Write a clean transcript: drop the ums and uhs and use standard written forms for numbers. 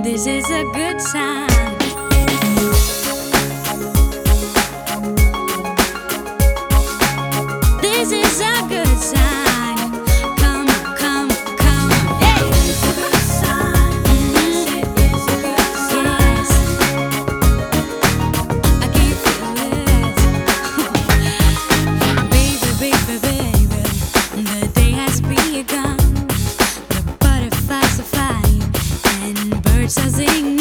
This is a good sign. This is a good sign. Come, come, come. Hey! It's a good sign. It is a good sign. Yes. I can feel it. Baby, baby, baby. The day has begun. The butterflies are flying and birds are singing.